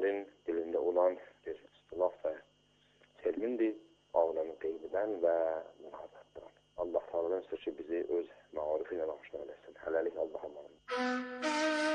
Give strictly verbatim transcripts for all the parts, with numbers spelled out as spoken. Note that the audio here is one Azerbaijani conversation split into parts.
şairin dilində olan bir istilah və termindir. Aləmi qeybidən və münazatdan. Allah Teala'dan istəyir ki, bizi öz məarifi ilə aşina eləsin. Hələlik Allah'a emanet.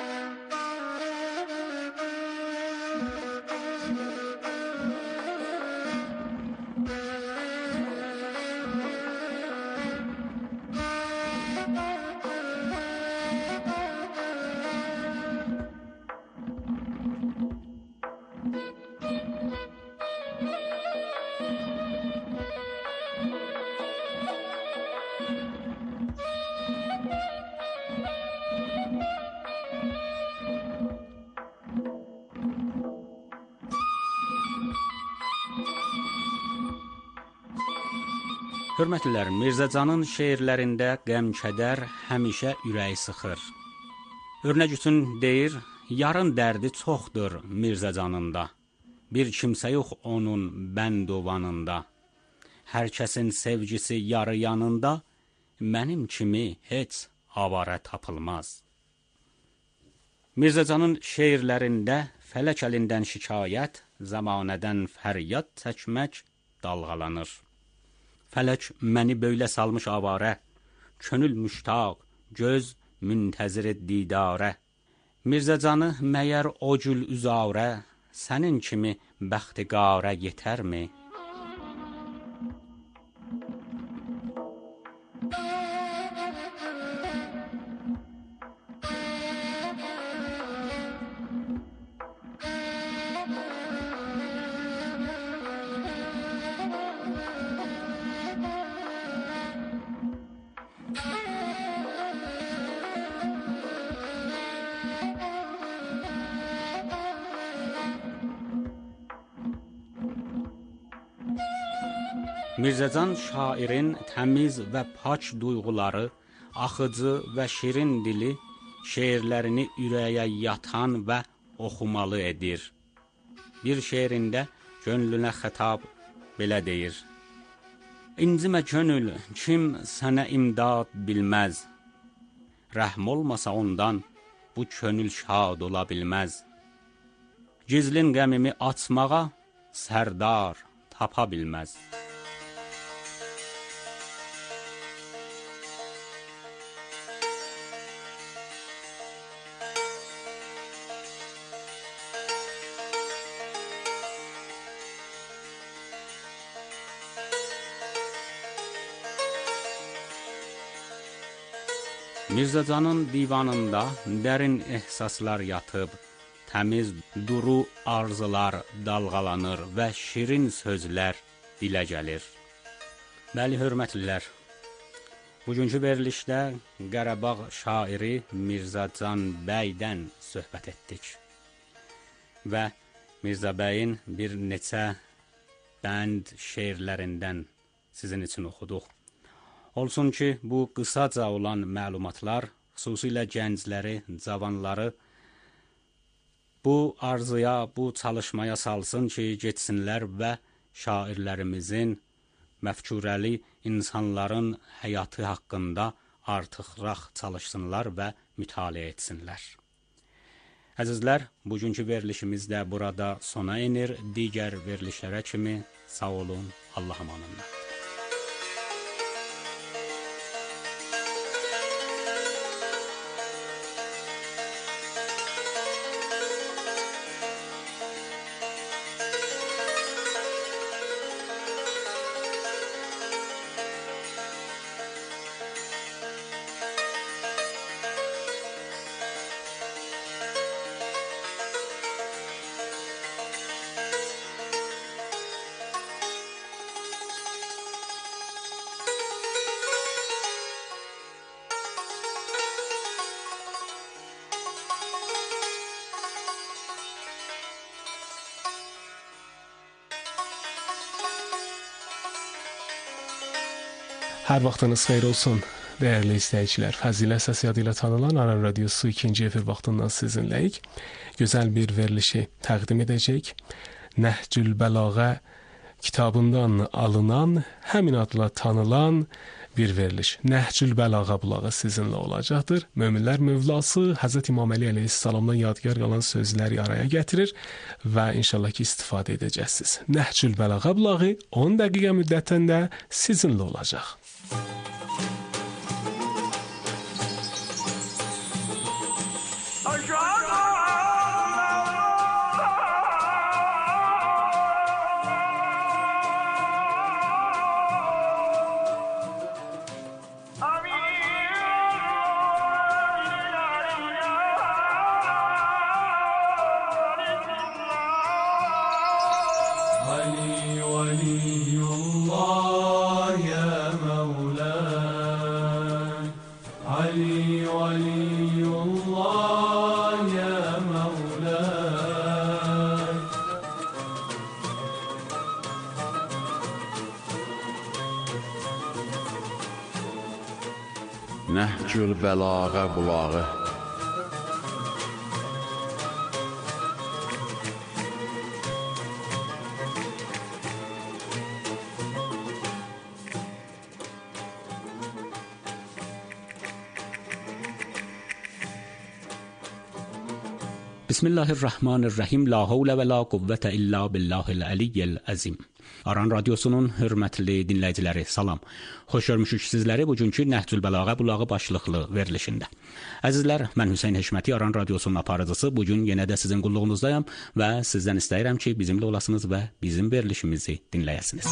Hörmətliler, Mirzə Canın şeirlərində qəm-kədər həmişə ürəyi sıxır. Örnək üçün deyir, yarın dərdi çoxdur Mirzə Canında. Bir kimsə yox onun bəndovanında. Hər kəsin sevgisi yarı yanında, mənim kimi heç avarə tapılmaz. Mirzə Canın şeirlərində fələk əlindən şikayət, zamanədən fəryad çəkmək dalğalanır. Fələk məni böylə salmış avarə, könül müştaq, göz müntəzir didarə. Mirzə Canı məyər o cül üzarə, sənin kimi bəxtiqarə yetərmi? Mirzə Can şairin təmiz və pak duyğuları, axıcı və şirin dili şeirlərini ürəyə yatan və oxumalı edir. Bir şeirində gönlünə xətab belə deyir: İncimə könül, kim sənə imdad bilməz, rəhm olmasa ondan bu könül şad ola bilməz. Gizlin qəmimi açmağa sərdar tapa bilməz. Mirzə Canın divanında dərin ehsaslar yatıb, təmiz duru arzular dalğalanır və şirin sözlər dilə gəlir. Bəli, hörmətlilər, bugünkü verilişdə Qarabağ şairi Mirzə Can bəydən söhbət etdik və Mirzə bəyin bir neçə bənd şeirlərindən sizin üçün oxuduq. Olsun ki, bu qısaca olan məlumatlar xüsusilə gəncləri, cavanları bu arzuya, bu çalışmaya salsın ki, getsinlər və şairlərimizin, məfkurəli insanların həyatı haqqında artıqraq çalışsınlar və mütaliə etsinlər. Əzizlər, bugünkü verilişimiz də burada sona inir. Digər verilişlərə kimi sağ olun, Allah amanında. Hər vaxtınız xeyir olsun, dəyərli izləyicilər. Fəzilə səs yadı ilə tanınan Aran Radiosu ikinci efir vaxtından sizinləyik. Gözəl bir verilişi təqdim edəcək. Nəhcül Bəlağə kitabından alınan, həmin adla tanınan bir veriliş. Nəhcül Bəlağa bulağı sizinlə olacaqdır. Möminlər mövlası Həzrət İmam Əli əleyhissalamdan yadgar qalan sözləri araya gətirir və inşallah ki istifadə edəcəksiniz. Nəhcül Bəlağa bulağı on dəqiqə müddətində sizinlə olacaq. Nəhcül Bəlağa bulağı. Bismillahirrahmanirrahim. La havle və la quvvətə illa billahil əliyyəl əzim. Aran Radiosunun hörmətli dinləyiciləri, salam. Xoş görmüşük sizləri bugünkü Nəhcül Bəlağa bulağı başlıqlı verilişində. Əzizlər, mən Hüseyn Heşməti, Aran Radiosunun aparıcısı. Bugün yenə də sizin qulluğunuzdayım və sizdən istəyirəm ki, bizimlə olasınız və bizim verilişimizi dinləyəsiniz.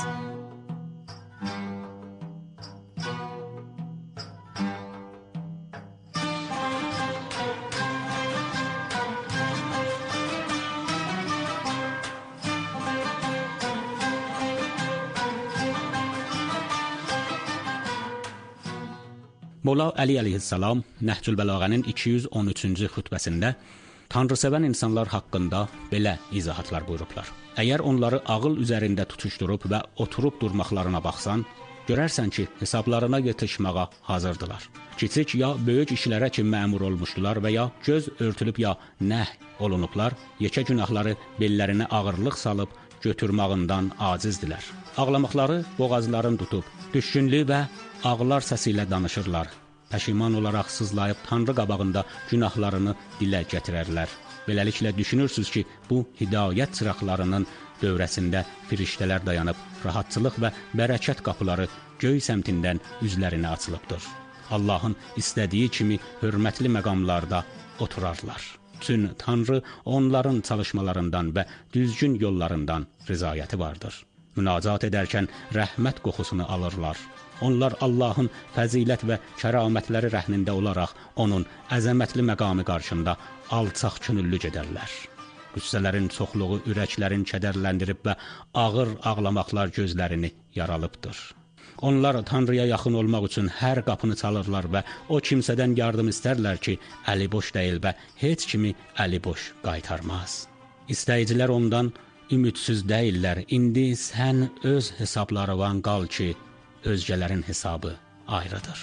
Molla Əli əleyhissalam Nəhcül Bəlağanın iki yüz on üçüncü xütbəsində tanrısevən insanlar haqqında belə izahatlar buyurublar. Əgər onları ağıl üzərində tutuşdurub və oturub durmaqlarına baxsan, görərsən ki, hesablarına yetişməyə hazırdılar. Kiçik ya böyük işlərə ki məmur olmuşdular və ya göz örtülüb ya nəh olunublar, yekə günahları bellərinə ağırlıq salıb götürmağından acizdilər. Ağlamaqları boğazların tutub, düşkünlü və ağlar səsi ilə danışırlar. Pəşiman olaraq sızlayıb Tanrı qabağında günahlarını dilə gətirərlər. Beləliklə düşünürsünüz ki, bu hidayət çıraqlarının dövrəsində firiştələr dayanıb, rahatçılıq və bərəkət qapıları göy səmtindən üzlərinə açılıbdır. Allahın istədiyi kimi hörmətli məqamlarda oturarlar. Bütün Tanrı onların çalışmalarından və düzgün yollarından rızayəti vardır. Münacat edərkən rəhmət qoxusunu alırlar. Onlar Allahın fəzilət və kəramətləri rəhnində olaraq onun əzəmətli məqamı qarşında alçaq könüllü gedərlər. Qüssələrin çoxluğu ürəklərin kədərləndirib və ağır ağlamaqlar gözlərini yaralıbdır. Onlar Tanrıya yaxın olmaq üçün hər qapını çalırlar və o kimsədən yardım istərlər ki, əli boş deyil və heç kimi əli boş qaytarmaz. İstəyicilər ondan ümidsiz deyirlər. İndi sən öz hesablarıvan qal ki, özgələrin hesabı ayrıdır.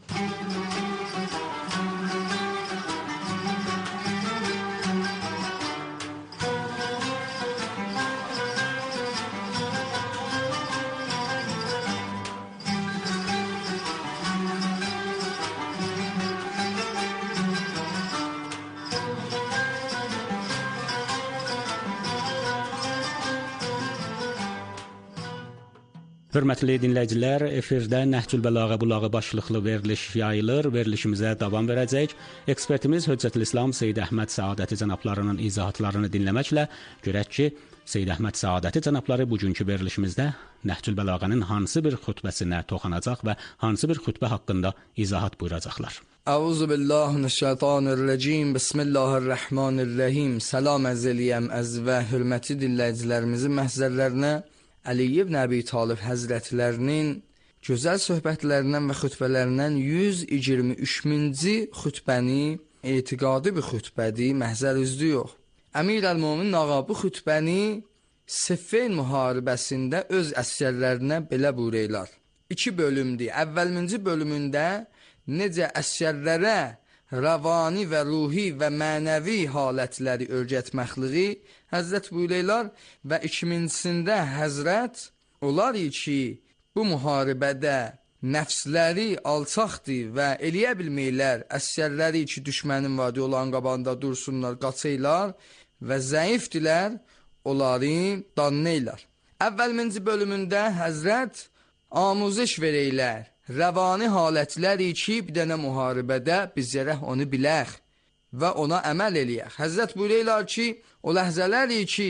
Hörmətli dinləyicilər, efirdə Nəhcül Bəlağa bulağı başlıqlı veriliş yayılır. Verilişimizə davam verəcək. Ekspertimiz Höccətülislam Seyyid Əhməd Səadəti cənablarının izahatlarını dinləməklə görək ki, Seyyid Əhməd Səadəti cənabları bugünkü verilişimizdə Nəhcül Bəlağanın hansı bir xütbəsinə toxanacaq və hansı bir xütbə haqqında izahat buyuracaqlar. Əuzu billahi mineşşeytanirracim. Bismillahirrahmanirrahim. Salam əzəliyəm əz və hörmətli dinləyicilərimizin məhzərlərinə Əli ibn Əbi Talib Həzrətlərinin gözəl söhbətlərindən və xütbələrindən yüz iyirmi üçüncü xütbəni etiqadi bir xütbədir, məhzər üzdü yox. Əmir əl-Mömin ağa bu xütbəni Siffin müharibəsində öz əsgərlərinə belə buyururlar. İki bölümdür. Əvvəlminci bölümündə necə əsgərlərə rəvani və ruhi və mənəvi halətləri öyrətməkliyi Həzrət buyururlar və ikincisində Həzrət olar ki, bu müharibədə nəfsləri alçaqdır və eləyə bilməklər, əsgərləri ki, düşmənin vadi olan qabağında dursunlar, qaçaylar və zəifdirlər, onları danlaylar. Əvvəlminci bölümündə Həzrət amuzış verəklər, rəvani halətləri ki, bir dənə müharibədə biz gərək onu bilək və ona əməl eləyək. Həzrət buyururlar ki, o ləhzələri ki,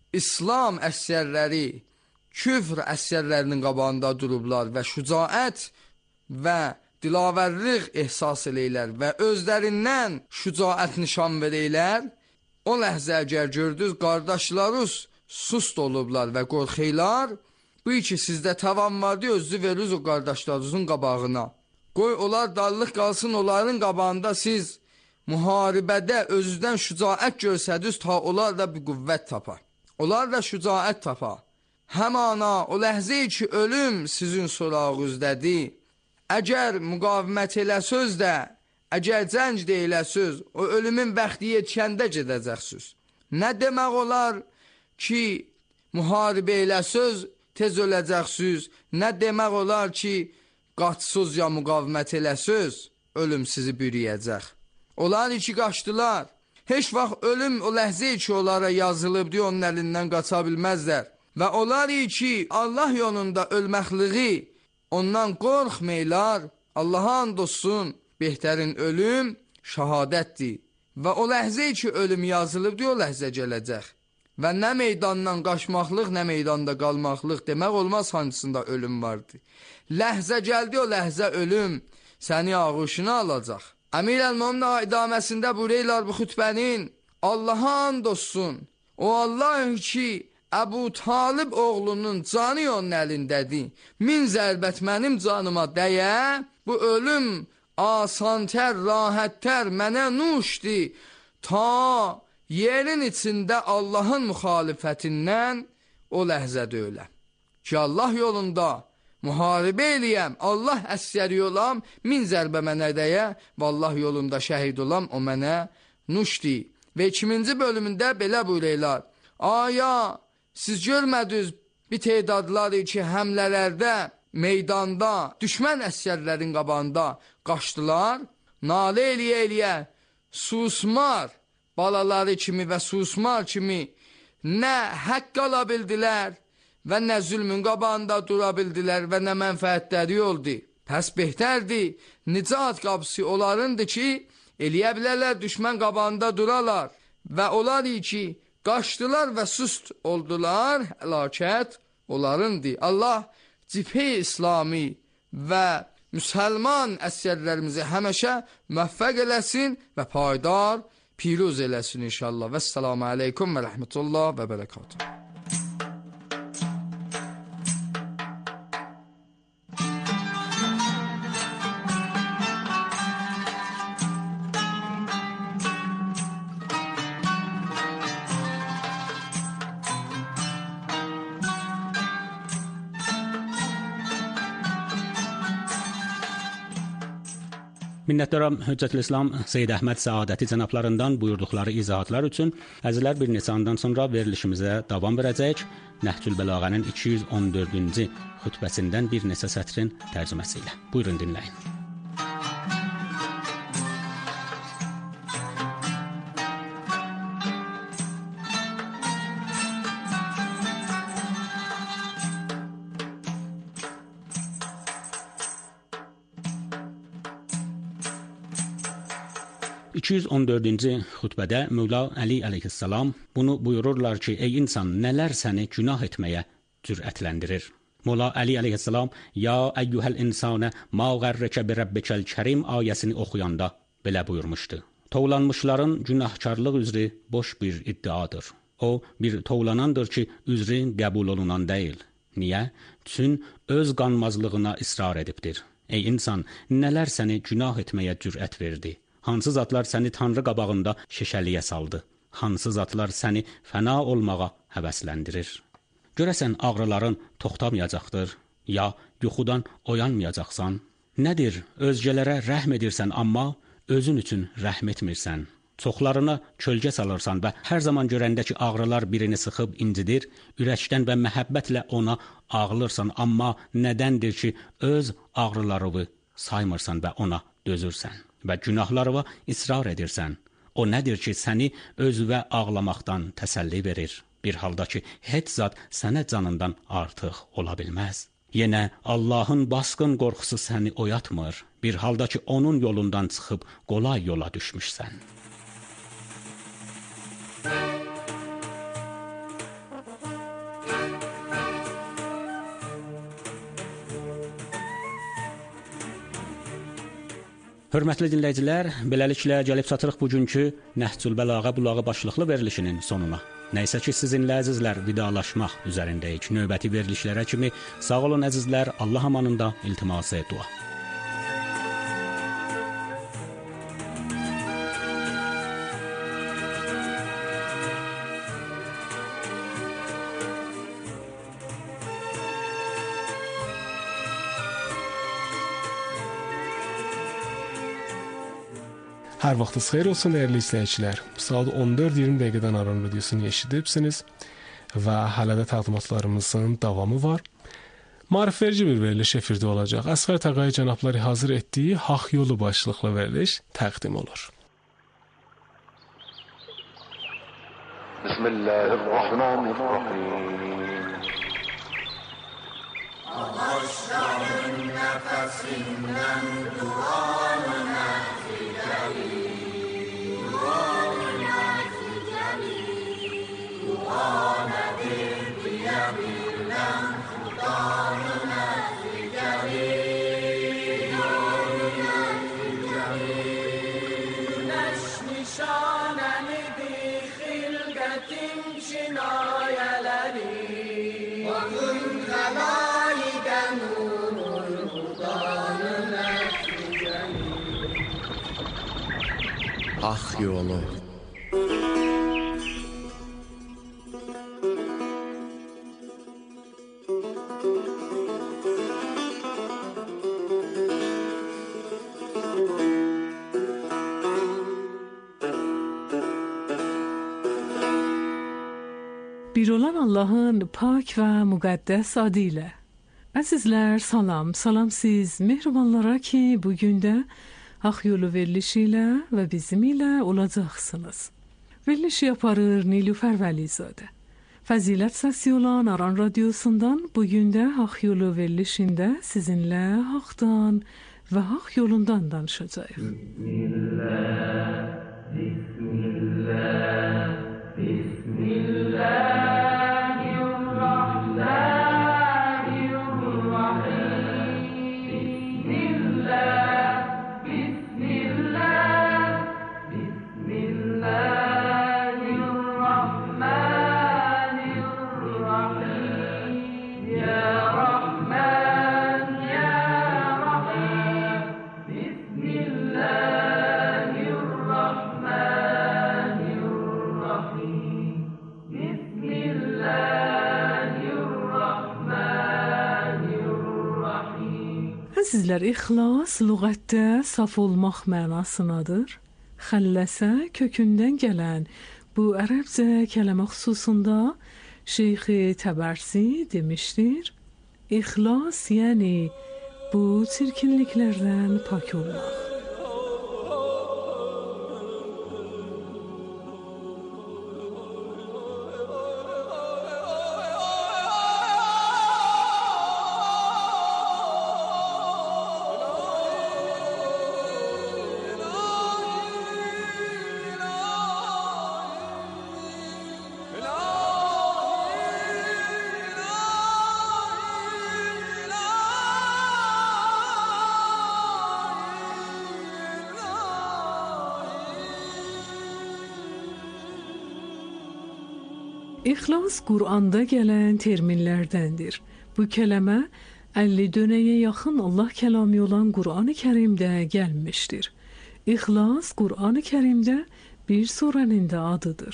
İslam əsgərləri küfr əsgərlərinin qabağında durublar və şücaət və dilavərlik ehsas eləylər və özlərindən şücaət nişan verəylər, o ləhzə əgər gördünüz, qardaşlarınız sust olublar və qorxeylar, bu ki, sizdə tavan var deyə özü verirsiniz o qardaşlarınızın qabağına. Qoy onlar dallıq qalsın, onların qabağında siz müharibədə özünüzdən şücaət görsədiniz, ta onlar da bir qüvvət tapar. Onlar da şücaət tapar. Həmana o ləhzə ki, ölüm sizin sorağınızdadır. Əgər müqavimət eləsöz də, əgər cənc də eləsöz, o ölümün bəxti yetkəndə gedəcəksiniz. Nə demək olar ki, müharibə eləsöz, tez öləcəksiniz. Nə demək olar ki, qaçsız ya müqavimət eləsöz, ölüm sizi bürüyəcək. Onlar ki, qaçdılar. Heç vaxt ölüm o ləhzə ki, onlara yazılıb deyə onun əlindən qaça bilməzlər. Və onlar ki, Allah yolunda ölməkliği, ondan qorxmaylar, Allaha and olsun, behtərin ölüm şəhadətdir. Və o ləhzə ki, ölüm yazılıb deyə o ləhzə gələcək. Və nə meydandan qaçmaqlıq, nə meydanda qalmaqlıq demək olmaz, hansında ölüm vardır. Ləhzə gəldi, o ləhzə ölüm səni ağuşuna alacaq. Əmir əl-Möminin idaməsində buyururlar bu xütbənin, Allaha and olsun, o Allah ki, Əbu Talib oğlunun canı onun əlindədir. Min zərbət mənim canıma dəyə, bu ölüm asantər, rahəttər, mənə nuşdi. Ta yerin içində Allahın müxalifətindən o ləhzədə öləm. Ki, Allah yolunda müharibə eləyəm, Allah əsgəri olam, min zərbə mənə dəyə və Allah yolunda şəhid olam, o mənə nuşdi. Və ikinci bölümündə belə buyururlar. Aya, siz görmədiniz bir tedadlar ki, həmlələrdə, meydanda, düşmən əsgərlərin qabağında qaçdılar, nalə eləyə-eləyə, susmar balaları kimi və susmar kimi nə haqq ala bildilər və nə zülmün qabağında dura bildilər və nə mənfəətləri oldu. Pəs behtərdir, nicat qapısı onlarındır ki, eləyə bilərlər düşmən qabağında duralar və onlar ki, qaçdılar və sust oldular, həlakət onlarındır. Allah cibhə İslami və müsəlman əsgərlərimizi həməşə müvəffəq eləsin və paydar, piruz eləsin inşallah. Vəssalamu aleykum və rəhmətullah və bərəkatuhu. Minnətdaram Hüccətül-İslam Seyyid Əhməd Səadəti cənablarından buyurduqları izahatlar üçün. Əzizlər, bir neçə andan sonra verilişimizə davam verəcəyik. Nəhcül Bəlağənin iki yüz on dördüncü xütbəsindən bir neçə sətrin tərcüməsi ilə. Buyurun dinləyin. iki yüz on dördüncü xütbədə Mövla Əli əleyhissalam bunu buyururlar ki, ey insan, nələr səni günah etməyə cürətləndirir? Mövla Əli əleyhissalam, ya əyyuhəl insanə ma qərrəkə bi rəbbikəl kərim ayəsini oxuyanda belə buyurmuşdu. Tovlanmışların günahkarlıq üzrü boş bir iddiadır. O, bir tovlanandır ki, üzrü qəbul olunan deyil. Niyə? Çün öz qanmazlığına israr edibdir. Ey insan, nələr səni günah etməyə cürət verdi? Hansı zatlar səni Tanrı qabağında şişəliyə saldı? Hansı zatlar səni fəna olmağa həvəsləndirir? Görəsən ağrıların toxtamayacaqdır, ya yuxudan oyanmayacaqsan? Nədir, özgələrə rəhm edirsən, amma özün üçün rəhm etmirsən? Çoxlarına kölgə salırsan və hər zaman görəndə ki, ağrılar birini sıxıb incidir, ürəkdən və məhəbbətlə ona ağlırsan, amma nədəndir ki, öz ağrılarını saymırsan və ona dözürsən və günahlarına israr edirsən. O nədir ki, səni öz və ağlamaqdan təsəlli verir, bir halda ki, heç zat sənə canından artıq ola bilməz. Yenə Allahın basqın qorxusu səni oyatmır, bir halda ki, onun yolundan çıxıb qolay yola düşmüşsən. Hörmətli dinləyicilər, beləliklə gəlib çatırıq bugünkü Nəhcül Bəlağə bulağı başlıqlı verilişinin sonuna. Nəysə ki, sizinlə əzizlər vidalaşmaq üzərindəyik. Növbəti verilişlərə kimi sağ olun əzizlər, Allah amanında iltiması dua. Hər vaxtınız xeyir olsun dəyərli izləyicilər. Saat on dörd iyirmi dəqiqədən Aran radiosunu eşidibsiniz və hələ də təqdimatlarımızın davamı var. Maarifverici bir veriliş efirdə olacaq. Əsğər Təqay cənabları hazır etdiyi Haqq Yolu başlıqlı veriliş təqdim olur. Bismillahirrahmanirrahim. Ağaçların nəfəsindən duanı nəticəli, duanı nəticəli, dua nədir deyə bilən xudanı nəticəli, duanı nəticəli. Günəş nişanənidir xilqətin kinayələri, bakın xəlayiqən nurul xudanı nəticəli. Haqq Yolu. Bir olan Allah'ın pak və müqəddəs adı ilə. Əzizlər, salam, salam siz mehribanlara ki, bugün də Haqq Yolu verilişi ilə və bizim ilə olacaqsınız. Verilişi yaparır Nilüfer Vəlizadə. Fəzilət səsi olan Aran radiosundan bugün də Haqq Yolu verilişində sizinlə Haqdan və Haqq yolundan danışacağıq. Bismillah, Bismillah, Bismillah. Sizlər, ixlas lüğətdə saf olmaq mənasındadır. Xəlləsə kökündən gələn bu ərəbcə kələmə xüsusunda Şeyx Təbərsi demişdir. İxlas yəni bu çirkinliklərdən pak olmaq. İxlas Qur'anda gələn terminlərdəndir. Bu kələmə əlli dönəyə yaxın Allah kəlamı olan Qur'an-ı Kərimdə gəlmişdir. İxlas Qur'an-ı Kərimdə bir surənin də adıdır.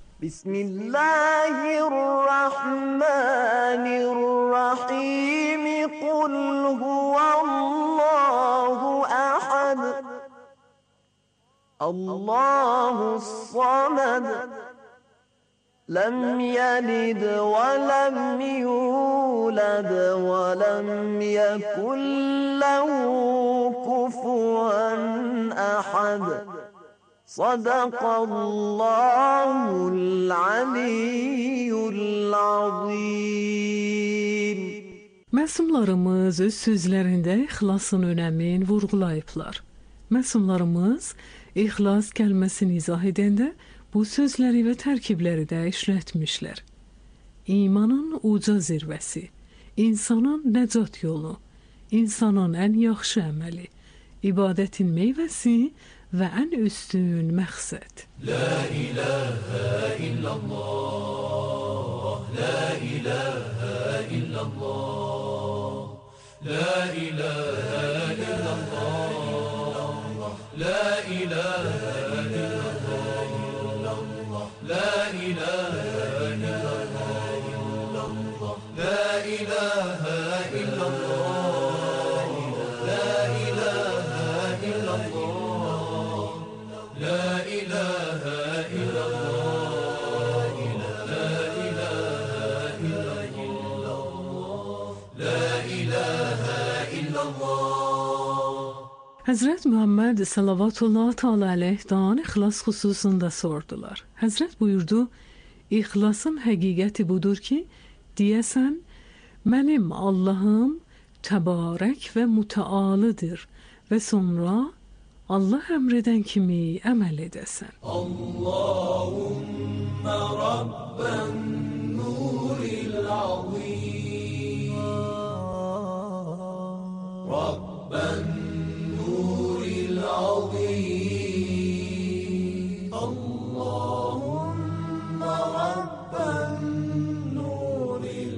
Bismillahirrahmanirrahim. Qul huvallahu ahad. الله الصمد لم يلد ولم يولد ولم يكن له كفوا أحد صدق الله العلي العظيم. Məsumlarımız öz sözlərində ixlasın önəmin vurğulayıblar. Məsumlarımız ixlas kəlməsini izah edəndə bu sözləri və tərkibləri də işlətmişlər. İmanın uca zirvəsi, insanın nəcat yolu, insanın ən yaxşı əməli, ibadətin meyvəsi və ən üstün məqsəd. La ilahə illallah, la ilahə illallah, la ilahə illallah, la ilahə illallah, la ilahə illallah, la ilahə illallah, la ilahə illallah, la ilahə illallah, la ilahə illallah, la ilahə illallah. Həzrət Muhammed salavatullah teala aleyhdən ixlas xüsusunda sordular. Həzrət buyurdu, ixlasın həqiqəti budur ki, deyəsən, mənim Allahım təbarək və mütəalıdır və sonra Allah əmr edən kimi əməl edəsən. Allahümme Rabben nuril azim, Rabben nuril azim, Allahümme Rabben nuril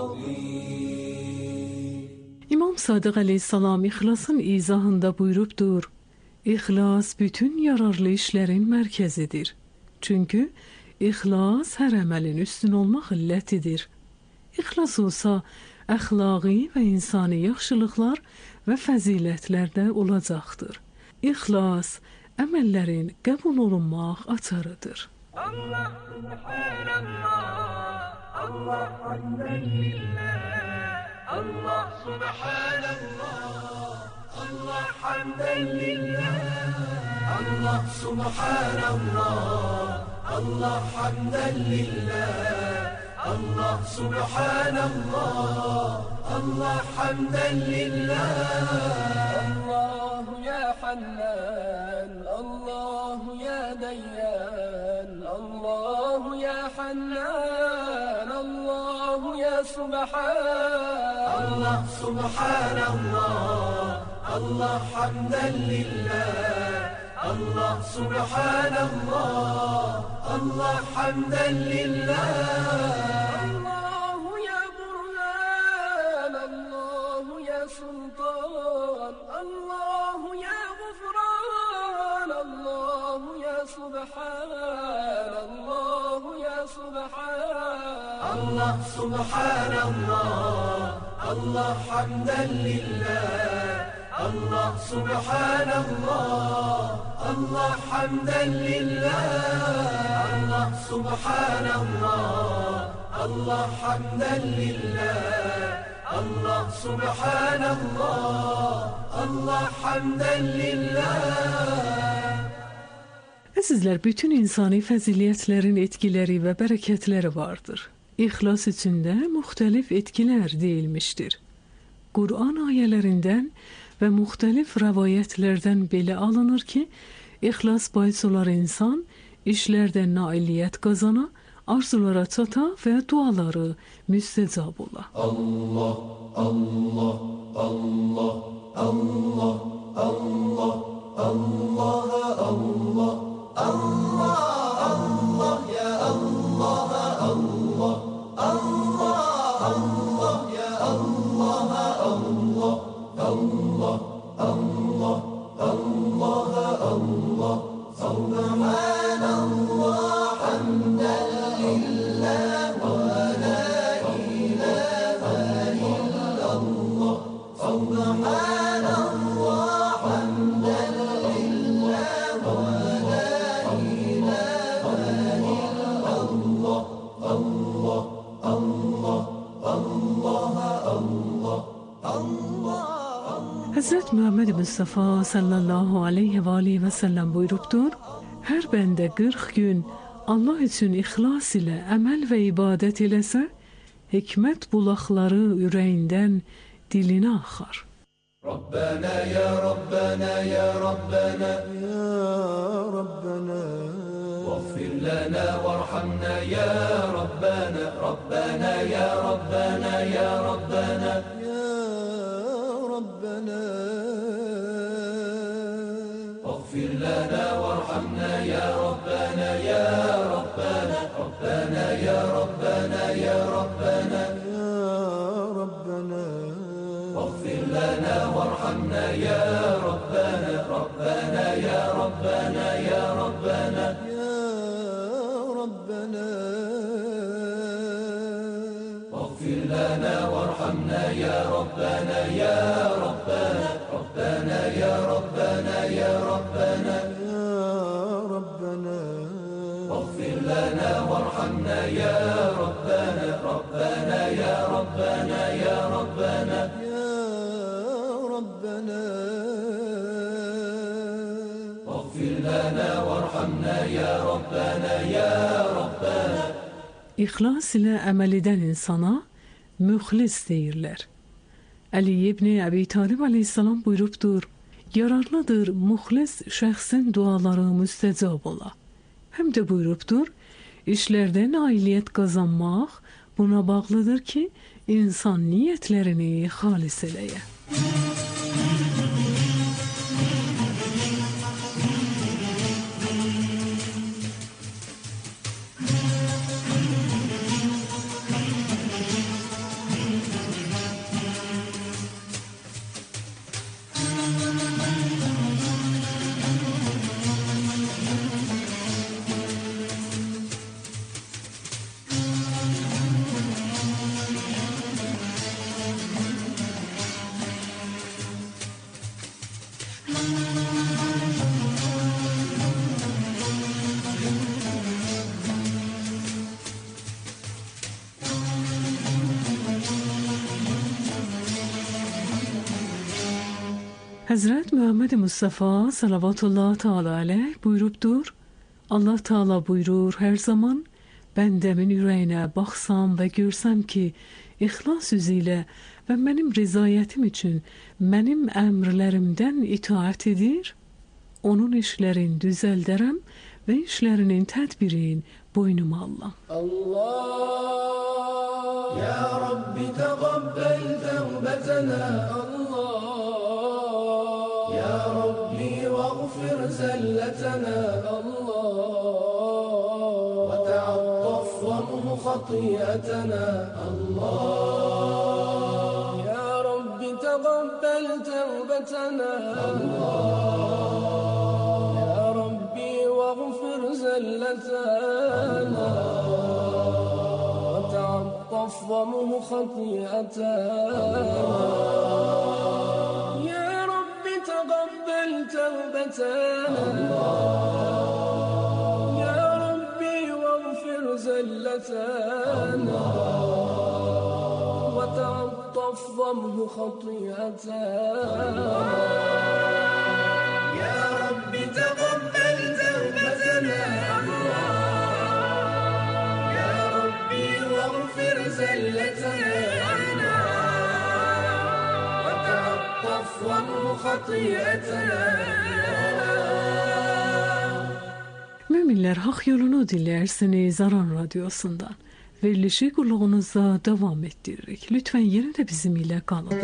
azim. İmam Sadiq aleyhissalam ixlasın izahında buyurubdur, İxlas bütün yararlı işlərin mərkəzidir. Çünki ixlas hər əməlin üstün olmaq illətidir. İxlas olsa, əxlaqi və insani yaxşılıqlar və fəzilətlər də olacaqdır. İxlas, əməllərin qəbul olunmaq açarıdır. Allah subhanallah, Allah hamdəlillah, Allah subhanallah, Allah hamdəlillah, Allah subhanallah, Allah hamdəlillah, Allah subhanallah, Allah hamdəlillah. Allah ya Hannan, Allah ya Dayyan, Allah ya Hannan, Allah ya Subhan, Allah subhanallah, Allah hamdəlillah, Allah subhanallah, Allah hamdəlillah. Allah ya Burhan, Allah ya Sultan, Allah ya Gufran, Allah ya Subhan, Allah ya Subhan, Allah subhanallah, Allah hamdəlillah, Allah subhanallah, Allah hamdəlillah. Allah subhanallah, Allah hamdəlillah, Allah subhanallah, Allah hamdəlillah. Əzizlər, bütün insani fəziliyyətlərin etkiləri və bərəkətləri vardır. İxlas içində müxtəlif etkilər deyilmişdir. Qur'an ayələrindən və müxtəlif rəvayətlərdən belə alınır ki, ixlas bais olar insan işlərdə nailiyyət qazana, arzulara çata və duaları müstəcab ola. Allah, Allah, Allah, Allah, Allah, Allah, Allah, Allah, Allah, ya Allah, Allah, Allah, Allah, ya Allah, Allah, Allah, Allah, Allah, Allah, Subhanallah, hamdan lillah, wa la ilaha illallah, Subhanallah, hamdan lillah, wa Hazret Muhammed Mustafa sallallahu aleyhi ve aleyhi ve sellem buyurubdur, hər bəndə qırx gün Allah üçün ixlas ilə əməl və ibadət eləsə, hikmət bulaqları ürəyindən dilinə axar. Rabbana ya Rabbana ya Rabbana ya Rabbana واغفر لنا وارحمنا يا ربنا ربنا يا ربنا يا ربنا يا ربنا واغفر لنا وارحمنا يا ربنا يا ربنا ربنا يا ربنا يا ربنا يا ربنا واغفر لنا وارحمنا يا ربنا ربنا يا ربنا يا ربنا واغفر لنا وارحمنا يا ربنا يا ربنا ربنا يا ربنا يا ربنا يا ربنا واغفر لنا وارحمنا يا ربنا ربنا يا ربنا يا ربنا يا ربنا واغفر لنا وارحمنا يا ربنا يا ربنا. İxlas ilə əməl edən insana müxlis deyirlər. Əli ibn Əbi Talib aleyhissalam buyurubdur, yararlıdır müxlis şəxsin duaları müstəcab ola. Həm də buyurubdur, işlərdə nailiyyət qazanmaq buna bağlıdır ki, insan niyyətlərini xalis eləyə. Hazret Muhammed Mustafa salavatullah teala aleyh buyurubdur, Allah Teala buyurur her zaman, bəndemin ürəyinə baxsam və görsəm ki, ixlas üzü ilə və mənim rızayətim üçün mənim əmrlərimdən itaət edir, onun işlərini düzəldərəm və işlərinin tədbirin boynuma allam. Allah, ya Rabbi təqabbel təvbətənə, Allah, ya Rabbi vəğfir zəlletənə, Allah, və tə'attaf vəmhu xatiyyətənə, Allah, ya Rabbi təqabbel təvbətənə, Allah, ya Rabbi vəğfir zəlletənə, və tə'attaf vəmhu xatiyyətənə, تقبل توبتنا يا ربي واغفر زلتنا وتعطف ضمه خطيئتنا يا ربي تقبل توبتنا يا ربي واغفر زلتنا Müminler hak yolunu dilersiniz Aran Radyosu'ndan. Verilişi kulluğunuzda devam ettiririk. Lütfen yine de bizimle kalın.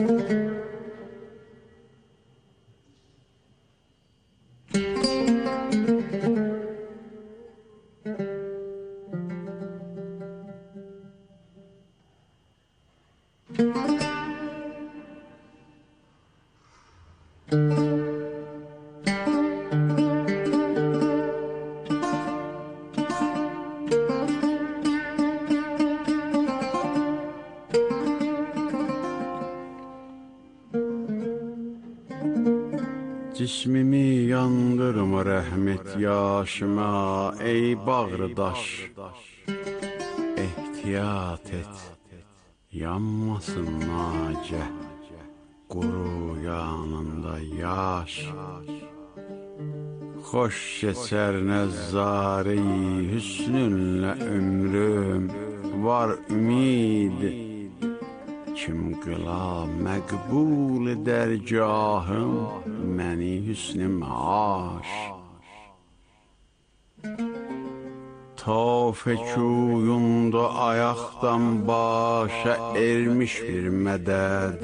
Cismimi yandırma rəhmət yaşıma, ey bağrıdaş, ehtiyat et, yanmasın nacə quru yanında yaş. Xoş keçər nəzzare-i hüsnünlə ömrüm, var ümid. Kim qıla məqbul dərgahım, məni hüsnüm aş. Ta fekuyunda ayaqdan başa ermiş bir mədəd.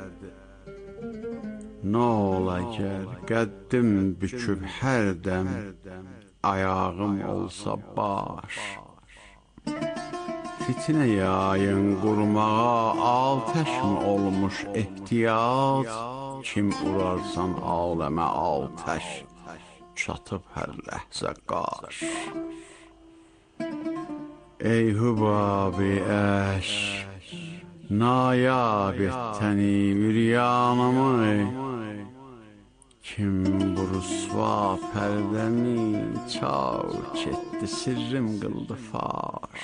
Nə ola gər qəddim büküb hər dəm, ayağım olsa baş. Fitnə yayın qurmağa atəş mi olmuş ehtiyac? Kim urarsan aləmə atəş, çatıb hər ləhzə qaş. Ey hübab-ı əşq, nayab etdəni üryanımı. Kim bu rüsva pərdəni çavk etdi, sirrim qıldı faş.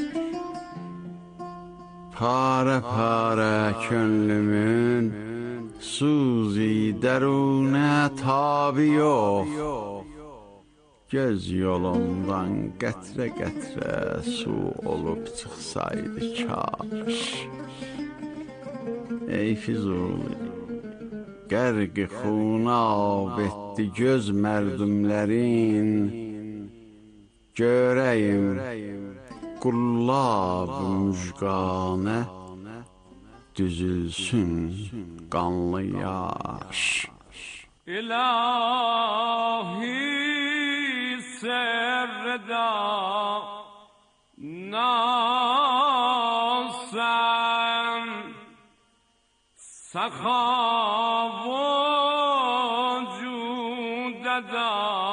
Pare pare könlümün suzi dərunə tabi yox. Göz yolumdan qətrə qətrə su olub çıxsaydı kaş. Ey Füzuli, qərq-i xunab etdi göz mərdumlərin. Görəyim qullab müjganə, düzülsün qanlı yaş. İlahi serda nasen sakhavu cudada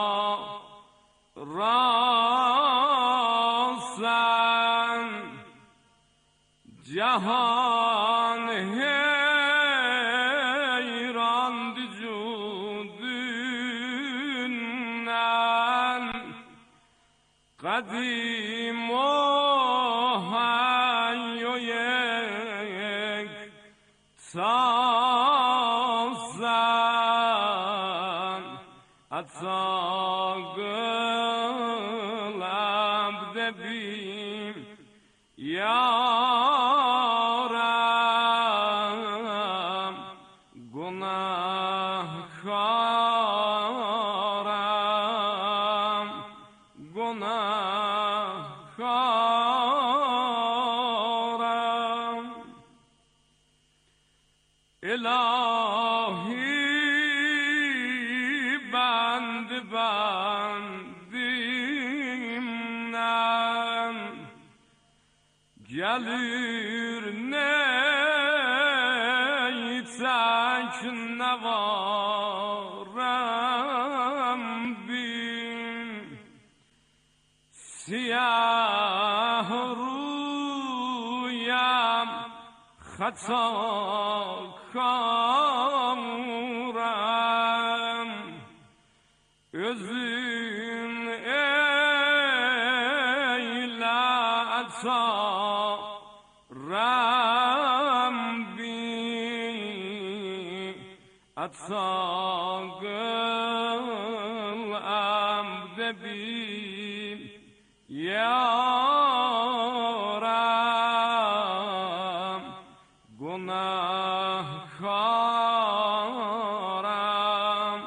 rasen cahan heyran dücudünden qadim o hayoyek sazan atsagıl abdebim yaram günahkaram günahkaram. İlahi bend bendimden gelir neytek ne varım bin siyah rüyam hata kamuram özün eyle ata Rabbi atsagıl amdebim yaram günahkaram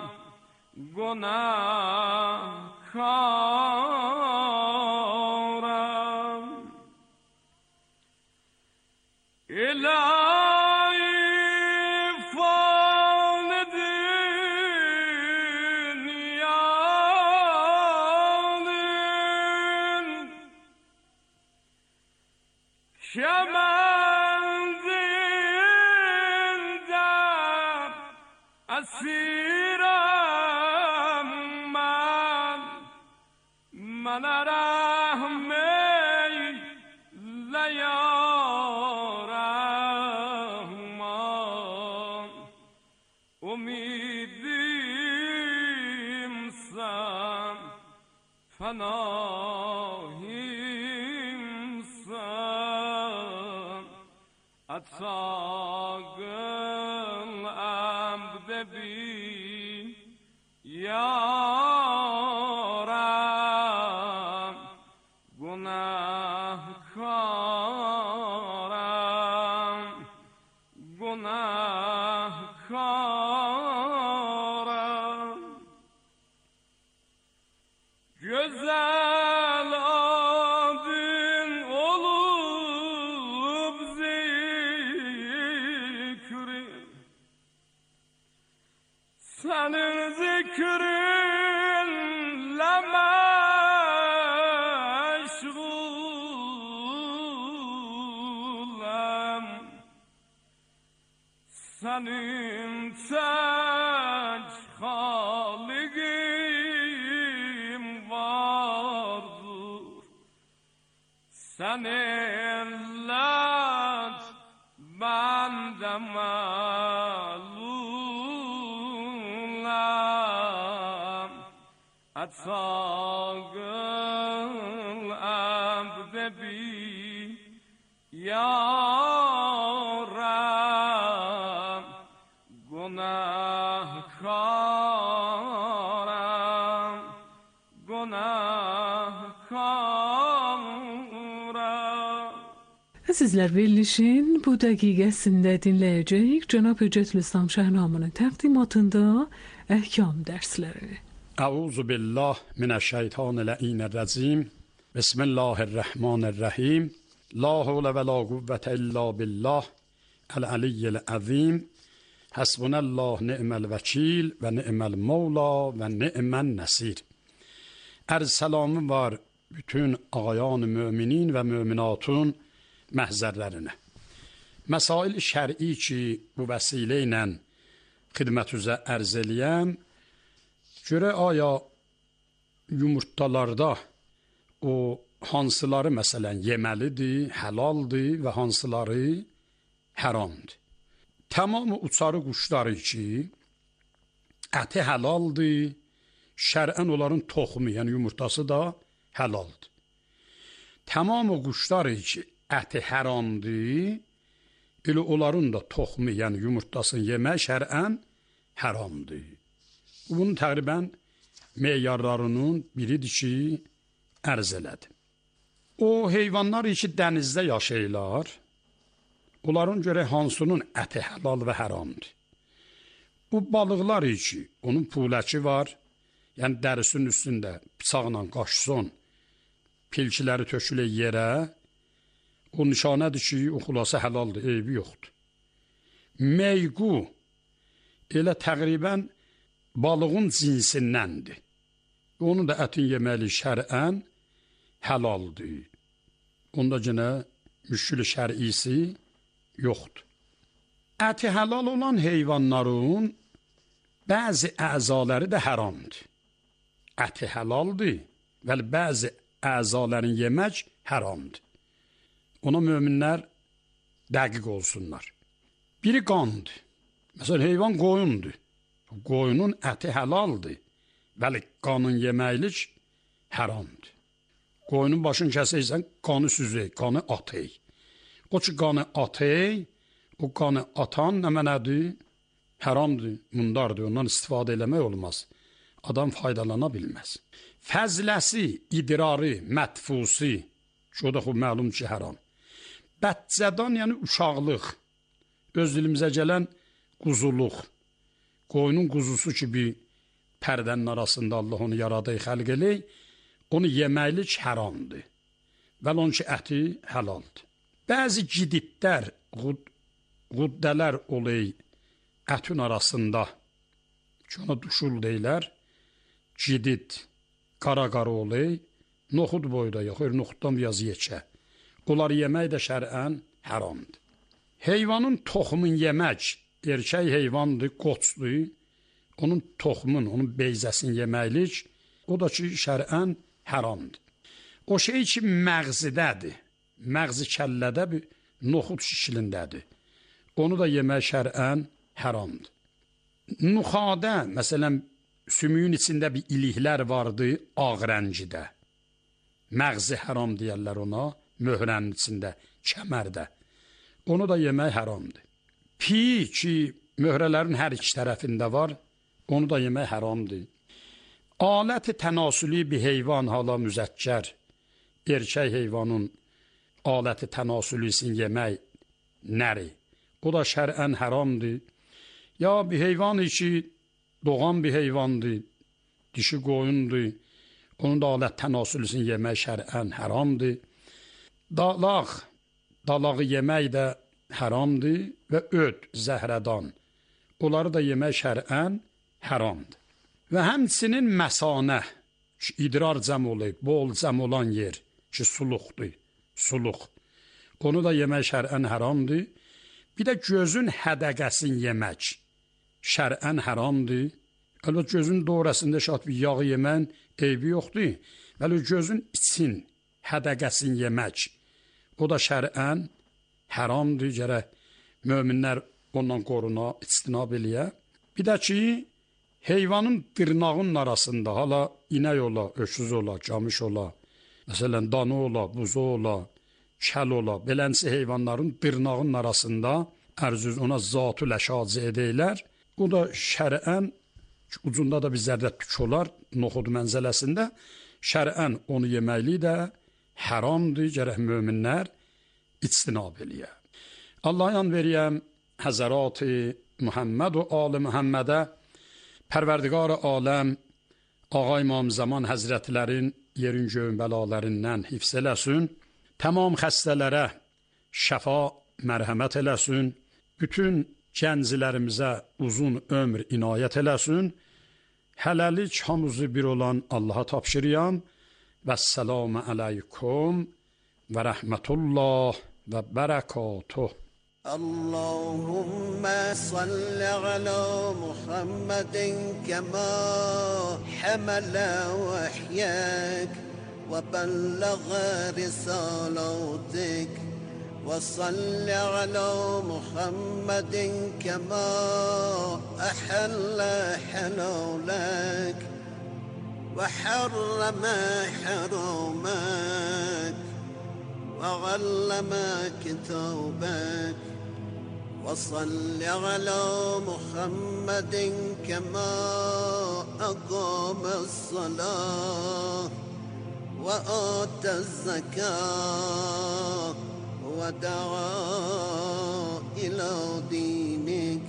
günahkaram. İlahi fani dünyanın kemenzinde esiram ben, bana rahmeyle ya Rahman. Umidimsen, fanahimsen, atsagıl بی یارم گناهکارم گناهکارم güzel adın olup zikri senin zikrinle meşgulem senin tek haligim vardır sen illet bende malulem etsagıl abde bi yarem günahkarım günahkarım. Əzizlər, verilişin bu dəqiqəsində dinləyəcəyik Cənab Hüccətül İslam Şəhnamının təqdimatında əhkam dərslərini. Əuzu billah minəşşeytanirracim. Bismillahirrahmanirrahim. La havle ve la kuvvete illa billah el-aliyyil azim. Hasbunallah ni'mel vekil ve ni'mel mevla ve ni'men nesir. Erz selamı var bütün ağayan müminin ve müminatun məhzərlərinə. Məsail şər'i ki, bu vəsilə ilə xidmətüzə ərz eləyəm, görə aya yumurtalarda o hansıları məsələn yeməlidir, həlaldır və hansıları haramdır. Tamamı uçarı quşları ki, əti həlaldır, şər'ən onların toxumu, yəni yumurtası da həlaldır. Tamamı quşları ki, əti haramdır, elə onların da toxumu, yəni yumurtasını yemək şər'ən haramdır. Bunun təqribən meyarlarının biridir ki, ərz elədim. O heyvanlar ki, dənizdə yaşayırlar, onların görə hansının əti halal və haramdır. Bu balıqlar ki, onun puləki var, yəni dərisinin üstündə bıçaqla qaşson, pilkiləri tökülə yerə, o nişanədir ki, o xulası həlaldır, eybi yoxdur. Meyqu elə təqribən balığın cinsindəndir. Onun da ətin yeməli şər'ən həlaldır. Onda yenə müşkül şər'isi yoxdur. Əti həlal olan heyvanların bəzi əzaları da haramdır. Əti həlaldır, vəli bəzi əzaların yemək haramdır. Ona möminlər dəqiq olsunlar. Biri qandır. Məsələn, heyvan qoyundur. Qoyunun əti həlaldır, vəli qanın yeməklik haramdır. Qoyunun başını kəsəysən, qanı süzək, qanı atək. O ki, qanı atək, o qanı atan nə mənədir? Haramdır, mundardır, ondan istifadə eləmək olmaz. Adam faydalana bilməz. Fəzləsi, idrarı, mətfusi, ki, o da xub məlum ki, haram. Bəccədan, yəni uşaqlıq, öz dilimizə gələn quzuluq, qoyunun quzusu ki, bir pərdənin arasında Allah onu yaradı, xəlq elək, onu yeməklik haramdır. Və onun ki, əti həlaldır. Bəzi gididlər, quddələr olay, ətin arasında, ki, ona duşul deyilər, gidid, qara-qara olay, noxud boyda yox, noxuddan biraz yekə. Onları yemək də şər'ən haramdır. Heyvanın toxumun yemək, erkək heyvandır, qoçdur, onun toxumun, onun beyzəsini yeməklik, o da ki, şər'ən haramdır. O şey ki, məğzidədir, məğzi kəllədə bir noxud şişilindədir. Onu da yemək şər'ən haramdır. Nuxadə, məsələn, sümüyün içində bir iliklər vardı, ağ rəngidə. Məğzi haram deyərlər ona, möhrənin içində, kəmərdə. Onu da yemək haramdır. Pi ki, möhrələrin hər iki tərəfində var. Onu da yemək haramdır. Alət-i tənasüli bir heyvan hala müzəkkər. Erkək heyvanın alət-i tənasülisini yemək nəri. O da şərən haramdır. Ya bir heyvan ki, doğan bir heyvandır, dişi qoyundur. Onun da alət tənasülisini yemək şərən haramdır. Dalaq, dalağı yemək də haramdır və öd, zəhradan. Onları da yemək şərən haramdır. Və həmçinin məsanə, ki, idrar cəm olub, bol cəm olan yer, ki, suluqdur, suluq. Onu da yemək şərən haramdır. Bir də gözün hədəqəsini yemək şərən haramdır. Əlbəttə gözün doğrasında şad bir yağ yemən eybi yoxdur. Bəli gözün için hədəqəsini yemək o da şərən haramdır. Gərək möminlər ondan qoruna, istinab eləyə. Bir də ki, heyvanın dırnağının arasında hala inək ola, öküz ola, camış ola, məsələn danı ola, buzu ola, kəl ola, belənsi heyvanların dırnağının arasında ərzüz ona zatül əşacı edəylər. Bu da şərən, ucunda da bir zərrət tük olar, noxud mənzələsində, şərən onu yeməkli də haramdır, gərək möminlər istinab eləyə. Allah yan veriyəm Həzərat-ı Muhammed və Ali Muhammədə, Pərverdigar aləm, Ağa İmam Zaman Həzrətlərin yerin göyün bəlalarından hifz eləsin, tamam xəstələrə şəfa mərhəmət eləsin, bütün gəncilərimizə uzun ömr inayət eləsin, hələlik hamısı bir olan Allaha tapşırıyam və səlamü aleykum və rəhmətullah və bərəkatuh. اللهم صل على محمد كما حمل وحياك وبلغ رسالاتك وصل على محمد كما أحل حلالك وحرم حرامك وعلم كتابك وصل على محمد كما أقام الصلاة وآتى الزكاة ودعا إلى دينك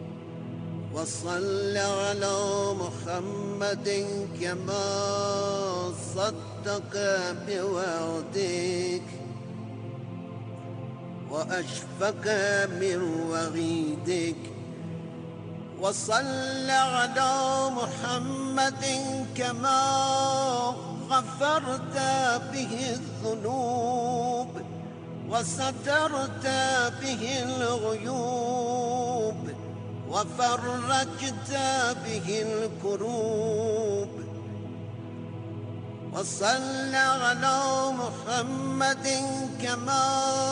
وصل على محمد كما صدق بوعدك وأشفق من وعيدك وصل على محمد كما غفرت به الذنوب وسترت به الغيوب وفرجت به الكروب وصل على محمد كما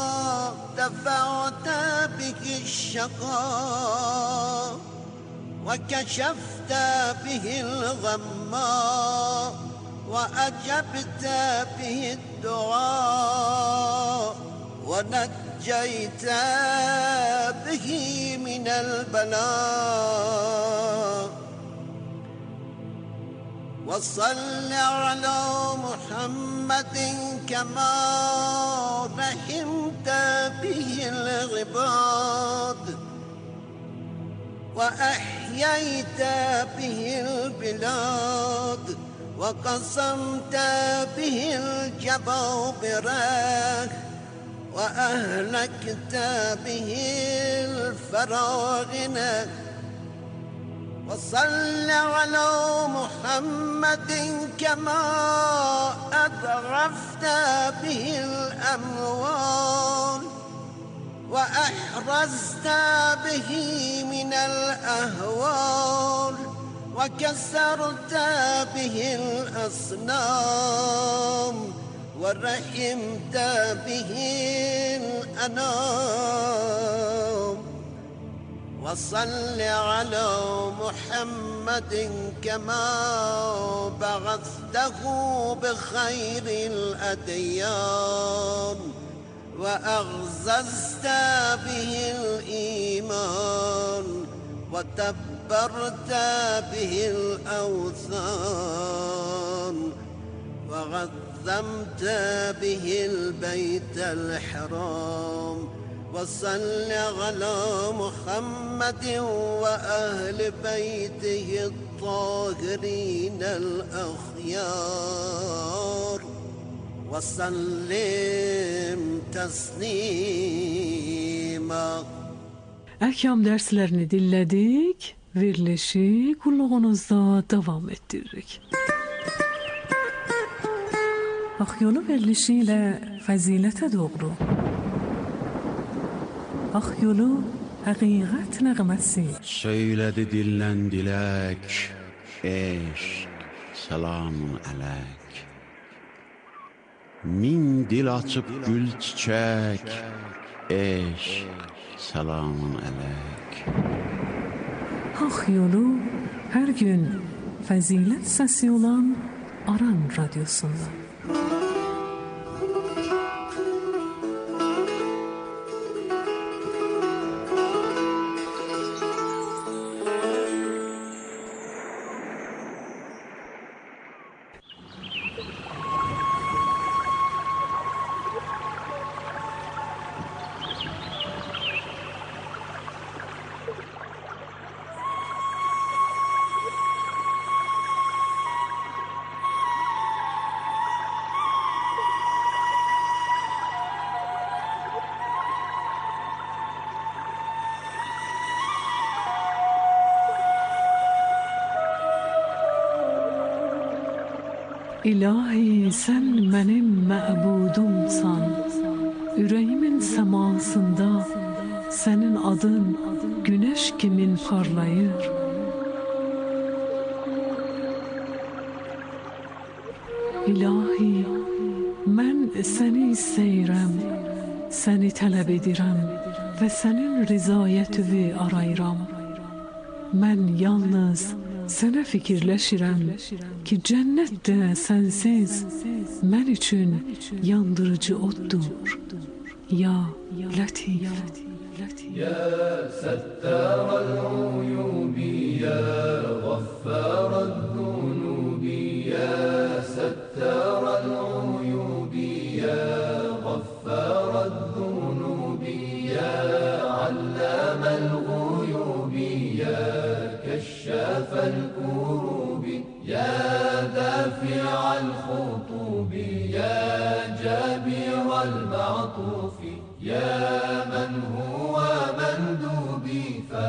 دفعت به الشقاء وكشفت به الغماء وأجبت به الدعاء ونجيت به من البلاء وصل على محمد كما رحمت به العباد وأحييت به البلاد وقسمت به الجبابرة وأهلكت به الفراعنة وصل على محمد كما أضعفت به الأموال وأحرزت به من الأهوال وكسرت به الأصنام ورحمت به الأنام وصل على محمد كما بعثته بخير الأديان وأعززت به الإيمان وتبرت به الأوثان وغذمت به البيت الحرام وصل على محمد وأهل بيته الطاهرين الأخيار وسلم تسليما. Əhkam dərslərini dinlədik, verilişi qulluğunuzda davam etdiririk. Haqq yolu verilişi ilə fəzilətə doğru. Haqq yolu həqiqət nəğməsi. Söylədi dilən dilək, eşq, selamun ələk. Min dil açıb gül çiçək, eşq, selamun əleyk. Haqq yolu hər gün fəzilət səsi olan Aran Radyosunda. İlahi sen mənim məbudumsan, ürəyimin səmasında sənin adın güneş kimin parlayır. İlahi mən səni istəyirəm, səni tələb edirəm və sənin rizayətini arayıram. Mən yalnız sənə fikirləşirəm ki, cənnətdə sənsiz mən üçün yandırıcı oddur. Ya Latif. Ya Settarul Uyubi, Ya Gaffarud Dunubi, Ya Settarul Uyubi, Ya Gaffarud Dunubi, Ya Allamal Ghuyubi, Ya كشاف الكروب يا دافع الخطوب يا جابر المعطوف يا من هو مندوبي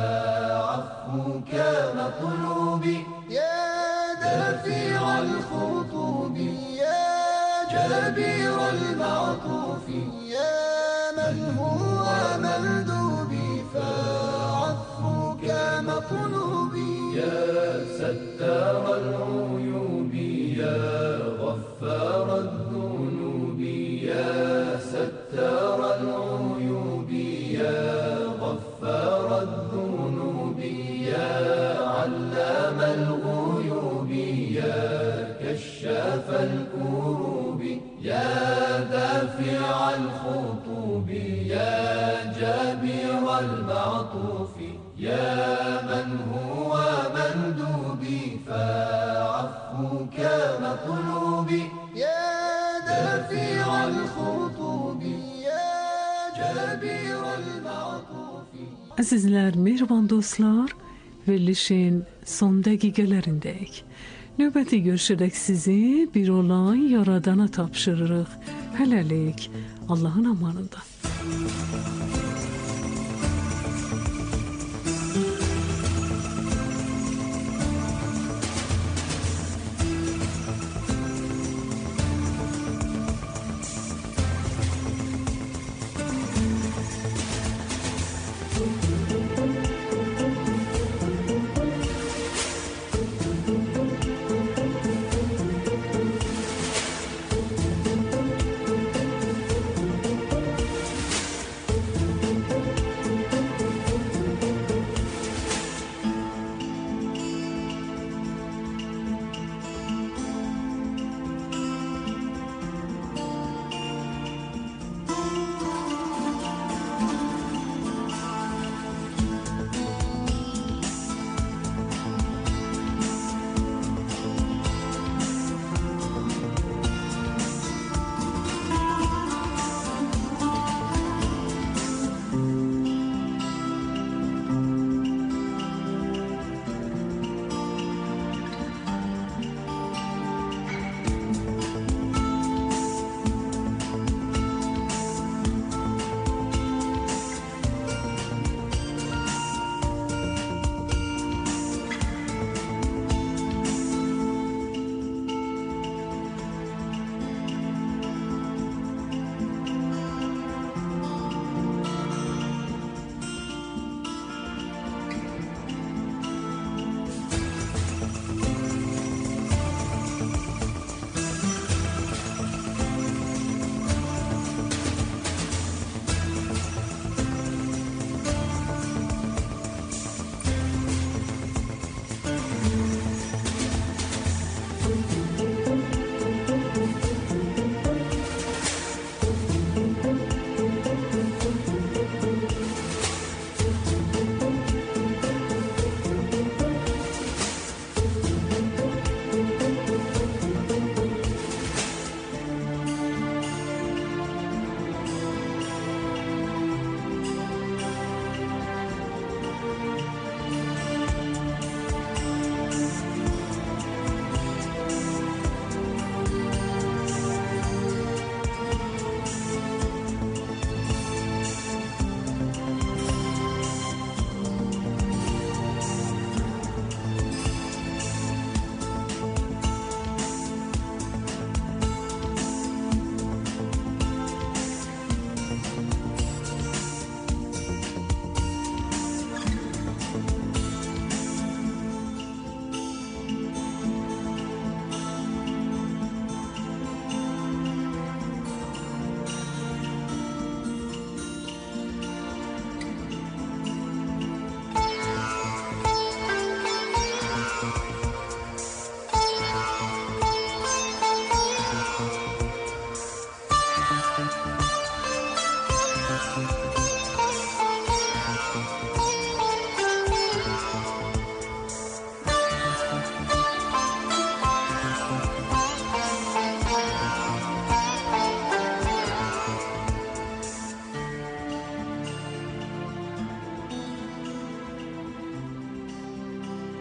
فعفوك مطلوبي يا دافع الخطوب يا جابر المعطوف يا من هو مندوبي فعفوك مطلوبي يا ستار العيوب يا غفار الذنوب يا ستار العيوب يا غفار الذنوب يا علام الغيوب يا كشاف الكروب يا دافع الخطوب يا جابر المعطوف يا من هو مندوبي فعفوك مطلوبي يا دافع الخطوب يا جابر المعطوف. Əzizlər, mehriban dostlar, verilişin son dəqiqələrindəyik. Növbəti görüşərək sizi bir olan Yaradana tapşırırıq. Hələlik Allahın amanında.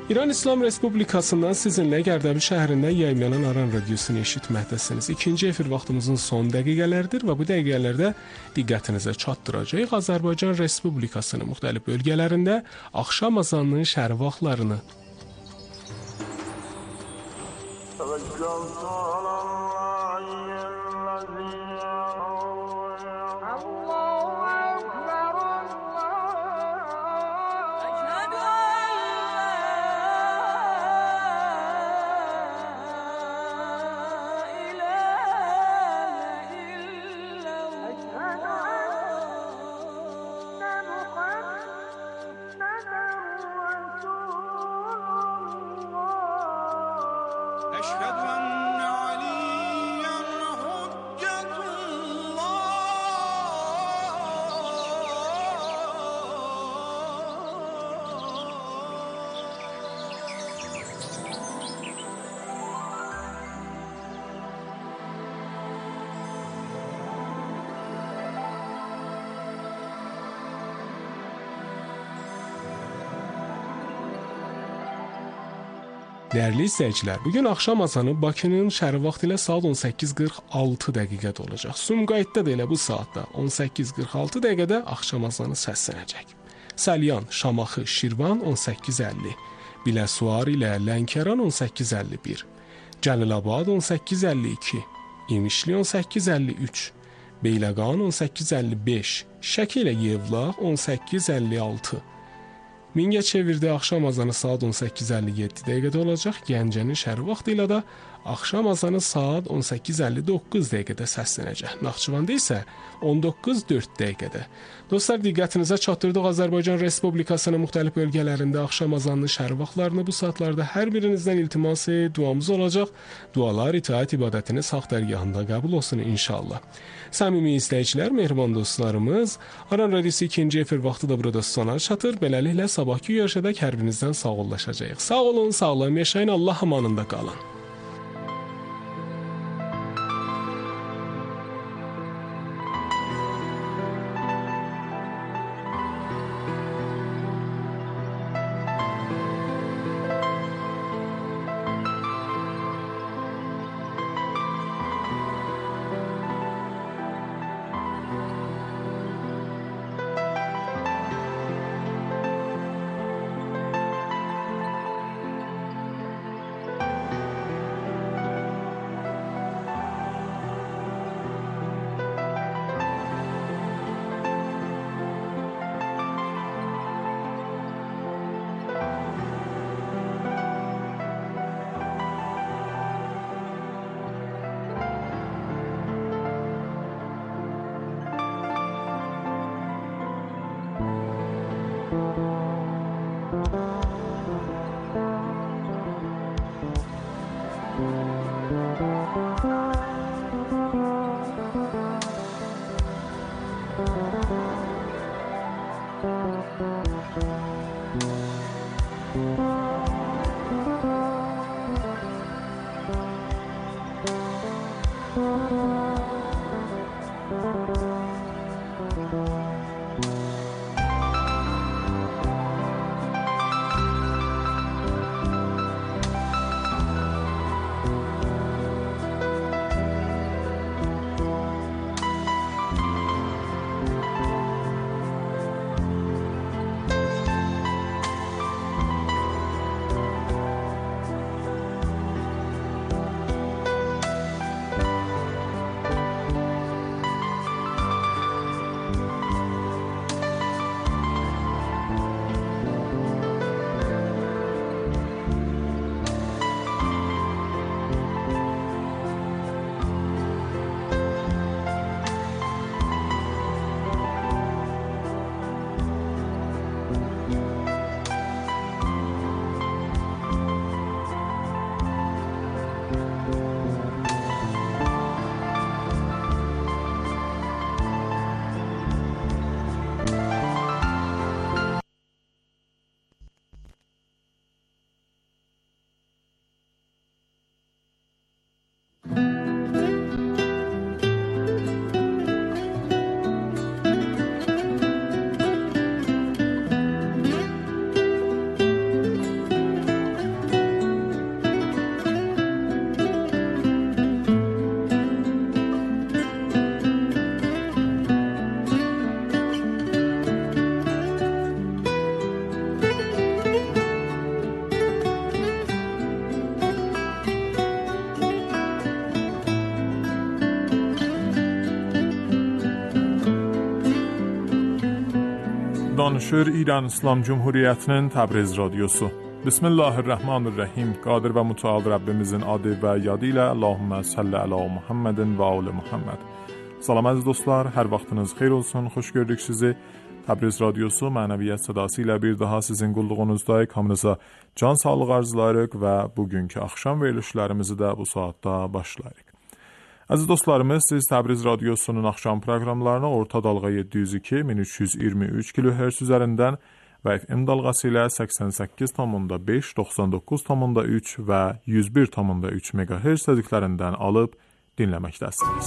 İran İslam Respublikasından sizinlə Gərdəbil şəhərindən yayımlanan Aran radiosunu eşitməkdəsiniz. İkinci efir vaxtımızın son dəqiqələridir və bu dəqiqələrdə diqqətinizə çatdıracağıq Azərbaycan Respublikasının müxtəlif bölgələrində axşam azanının şərq vaxtlarını. Dəyərli izləyicilər, bugün axşam azanı Bakının şərq vaxtı ilə saat on səkkiz qırx altı dəqiqədə olacaq. Sumqayıtda da elə bu saatda on səkkiz qırx altı dəqiqədə axşam azanı səslənəcək. Salyan, Şamaxı, Şirvan on səkkiz əlli, Biləsuvar ilə Lənkəran on səkkiz əlli bir, Cəlilabad on səkkiz əlli iki, İmişli on səkkiz əlli üç, Beyləqan on səkkiz əlli beş, Şəki ilə Yevlax on səkkiz əlli altı. Mingəçevirdə axşam azanı saat on səkkiz əlli yeddi dəqiqədə olacaq. Gəncənin şərq vaxtı ilə də axşam azanı saat on səkkiz əlli doqquz dəqiqədə səslənəcək. Naxçıvanda isə on doqquz dörd dəqiqədə. Dostlar, diqqətinizə çatdırdıq Azərbaycan Respublikasının müxtəlif bölgələrində axşam azanının şərq vaxtlarını. Bu saatlarda hər birinizdən iltiması duamız olacaq. Dualar itaət ibadətiniz haqq dərgahında qəbul olsun inşallah. Səmimi izləyicilər, mehriban dostlarımız, Aran Radiosu ikinci efir vaxtı da burada sona çatır. Beləliklə sabahki görüşədək hər birinizdən sağollaşacağıq. Sağ olun, sağlam yaşayın, Allah amanında qalın. Danışır İran İslam Cumhuriyeti'nin Təbriz Radyosu. Bismillahirrahmanirrahim. Qadir və mütəal Rəbbimizin adı və yadı ilə Allahümmə salli əla Muhammedin və alı Muhammed. Salam əziz dostlar, hər vaxtınız xeyir olsun, xoş gördük sizi. Təbriz Radyosu mənəviyyət sədası ilə bir daha sizin qulluğunuzdayıq. Hamınıza can sağlığı arzulayırıq və bugünkü axşam verilişlərimizi də bu saatda başlayırıq. Əziz dostlarımız, siz Təbriz Radyosunun axşam proqramlarını orta dalğa yeddi yüz iki min üç yüz iyirmi üç kilohertz üzərindən və F M dalğası ilə səksən səkkiz nöqtə beş, doxsan doqquz nöqtə üç və yüz bir nöqtə üç megahertz tədiklərindən alıb dinləməkdəsiniz.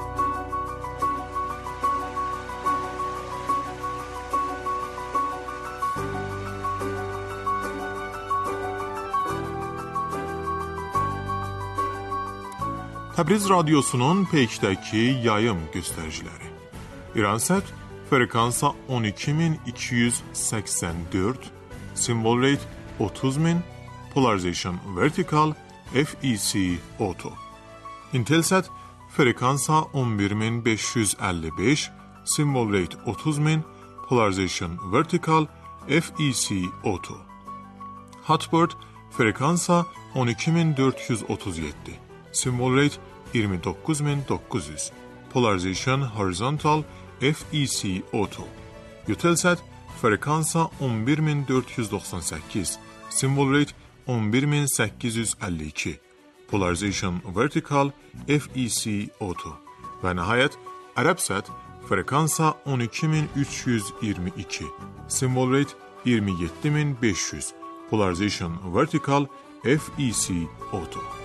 Təbriz Radyosunun Peykdəki yayım göstəriciləri. İransat frekansa on iki min iki yüz səksən dörd, symbol rate otuz min, polarization vertical, F E C auto. Intelsat frekansa on bir min beş yüz əlli beş, symbol rate otuz min, polarization vertical, F E C auto. Hotbird frekansa on iki min dörd yüz otuz yeddi, symbol rate iyirmi doqquz min doqquz yüz, polarization horizontal, F E C auto. Eutelsat frekansa on bir min dörd yüz doxsan səkkiz, symbol rate on bir min səkkiz yüz əlli iki, polarization vertical, F E C auto. Və nəhayət Arabsat frekansa on iki min üç yüz iyirmi iki, symbol rate iyirmi yeddi min beş yüz, polarization vertical, F E C auto.